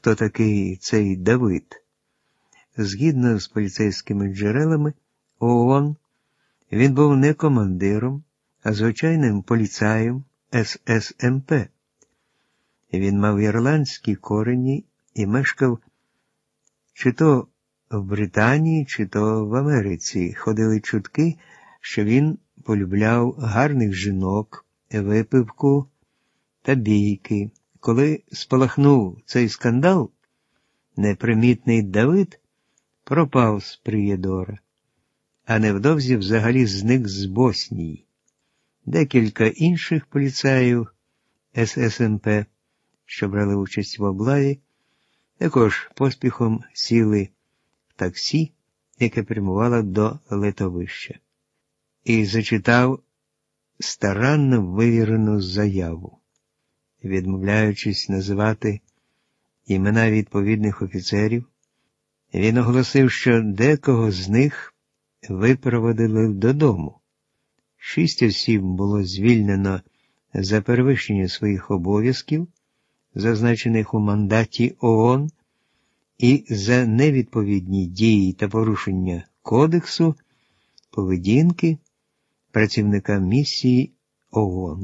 хто такий цей Давид. Згідно з поліцейськими джерелами ООН, він був не командиром, а звичайним поліцаєм ССМП. Він мав ірландські корені і мешкав чи то в Британії, чи то в Америці. Ходили чутки, що він полюбляв гарних жінок, випивку та бійки. Коли спалахнув цей скандал, непримітний Давид пропав з Приєдора, а невдовзі взагалі зник з Боснії. Декілька інших поліцаїв ССМП, що брали участь в облаві, також поспіхом сіли в таксі, яке прямувало до литовища, і зачитав старанно вивірену заяву. Відмовляючись називати імена відповідних офіцерів, він оголосив, що декого з них випроводили додому. 6 осіб було звільнено за перевищення своїх обов'язків, зазначених у мандаті ООН, і за невідповідні дії та порушення кодексу поведінки працівника місії ООН.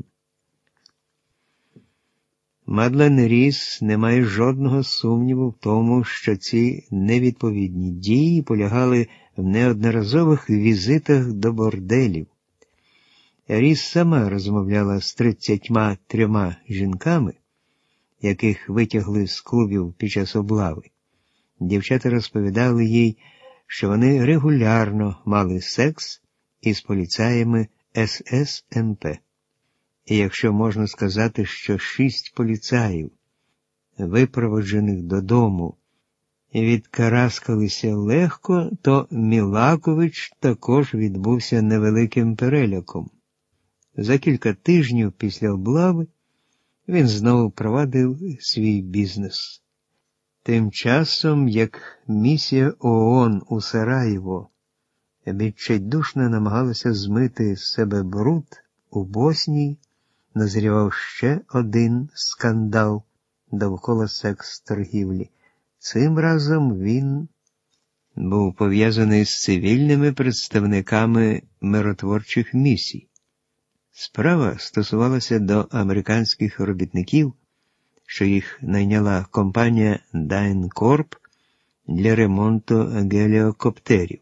Мадлен Ріс не має жодного сумніву в тому, що ці невідповідні дії полягали в неодноразових візитах до борделів. Ріс сама розмовляла з 33 жінками, яких витягли з клубів під час облави. Дівчата розповідали їй, що вони регулярно мали секс із поліцаями ССМП. І якщо можна сказати, що 6 поліцаїв, випроводжених додому, відкараскалися легко, то Мілакович також відбувся невеликим переляком. За кілька тижнів після облави він знову провадив свій бізнес. Тим часом, як місія ООН у Сараєво відчайдушно намагалася змити з себе бруд, у Боснії назрівав ще один скандал довкола секс-торгівлі. Цим разом він був пов'язаний з цивільними представниками миротворчих місій. Справа стосувалася до американських робітників, що їх найняла компанія DynCorp для ремонту геліокоптерів.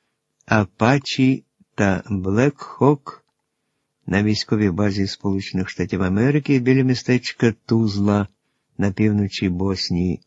Апачі та Блекхок на військовій базі Сполучених Штатів Америки біля містечка Тузла на півночі Боснії.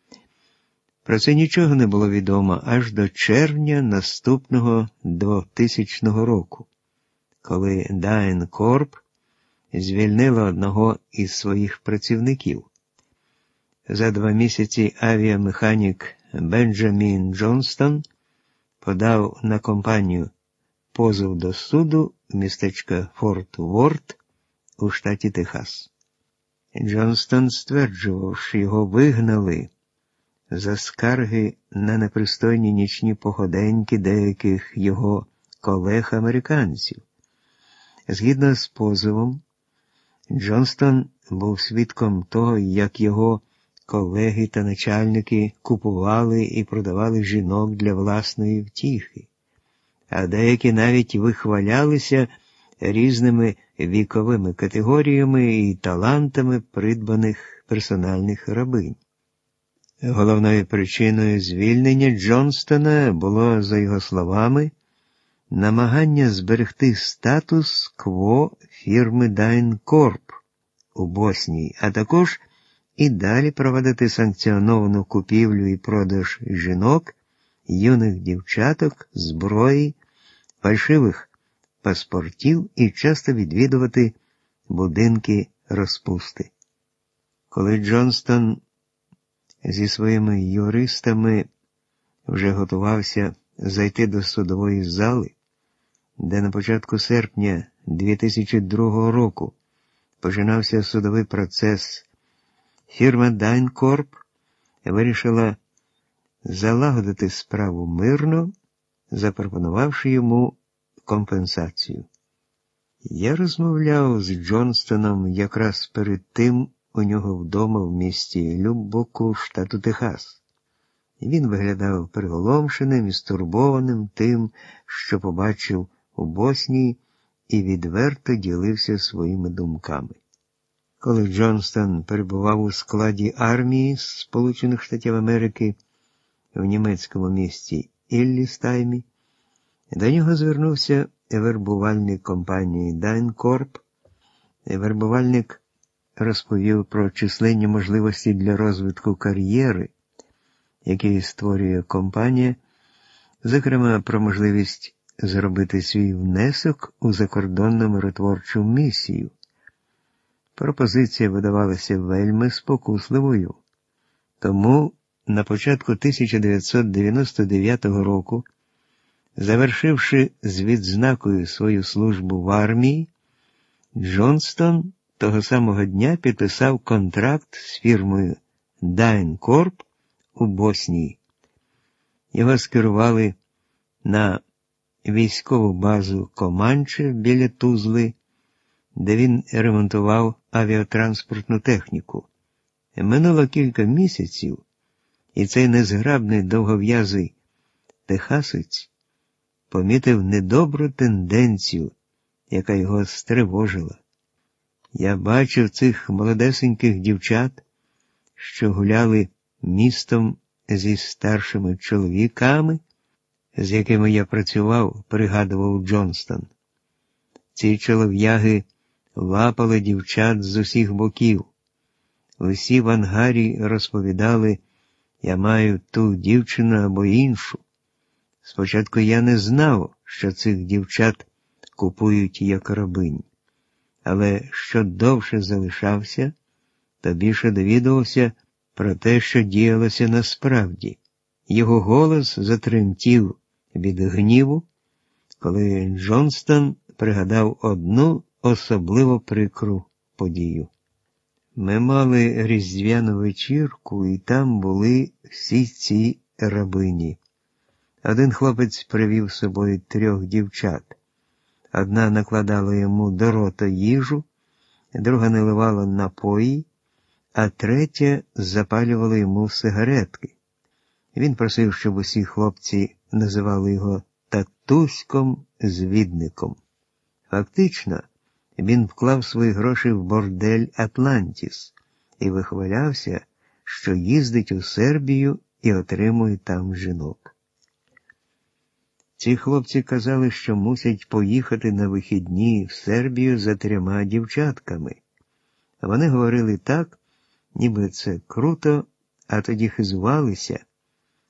Про це нічого не було відомо аж до червня наступного 2000 року, коли DynCorp звільнила одного із своїх працівників. За 2 місяці авіамеханік Бенджамін Джонстон подав на компанію позов до суду містечка Форт Уорт у штаті Техас. Джонстон стверджував, що його вигнали за скарги на непристойні нічні походеньки деяких його колег-американців. Згідно з позовом, Джонстон був свідком того, як його колеги та начальники купували і продавали жінок для власної втіхи, а деякі навіть вихвалялися різними віковими категоріями і талантами придбаних персональних рабинь. Головною причиною звільнення Джонстона було, за його словами, намагання зберегти статус-кво фірми DynCorp у Боснії, а також і далі проводити санкціоновану купівлю і продаж жінок, юних дівчаток, зброї, фальшивих паспортів і часто відвідувати будинки розпусти. Коли Джонстон зі своїми юристами вже готувався зайти до судової зали, де на початку серпня 2002 року починався судовий процес, фірма DynCorp вирішила залагодити справу мирно, запропонувавши йому компенсацію. Я розмовляв з Джонстоном якраз перед тим у нього вдома в місті Любоку, штату Техас. Він виглядав приголомшеним і стурбованим тим, що побачив у Боснії, і відверто ділився своїми думками. Коли Джонстон перебував у складі армії Сполучених Штатів Америки в німецькому місті Іллістаймі, до нього звернувся вербувальник компанії Дайнкорп. Вербувальник розповів про численні можливості для розвитку кар'єри, які створює компанія, зокрема про можливість зробити свій внесок у закордонну миротворчу місію. Пропозиція видавалася вельми спокусливою. Тому на початку 1999 року, завершивши з відзнакою свою службу в армії, Джонстон того самого дня підписав контракт з фірмою Дайнкорп у Боснії. Його скерували на військову базу Команче біля Тузли, де він ремонтував авіатранспортну техніку. Минуло кілька місяців, і цей незграбний довгов'язий техасець помітив недобру тенденцію, яка його стривожила. Я бачив цих молодесеньких дівчат, що гуляли містом зі старшими чоловіками, з якими я працював, пригадував Джонстон. Ці чолов'яги лапали дівчат з усіх боків. Усі в ангарі розповідали, я маю ту дівчину або іншу. Спочатку я не знав, що цих дівчат купують як рабинь. Але що довше залишався, то більше довідувався про те, що діялося насправді. Його голос затремтів від гніву, коли Джонстон пригадав одну особливо прикру подію. Ми мали різдвяну вечірку, і там були всі ці рабині. Один хлопець привів з собою 3 дівчат. Одна накладала йому до рота їжу, друга наливала напої, а третя запалювала йому сигаретки. Він просив, щоб усі хлопці називали його татуськом-звідником. Фактично, він вклав свої гроші в бордель «Атлантіс» і вихвалявся, що їздить у Сербію і отримує там жінок. Ці хлопці казали, що мусять поїхати на вихідні в Сербію за 3 дівчатками. Вони говорили так, ніби це круто, а тоді хизувалися,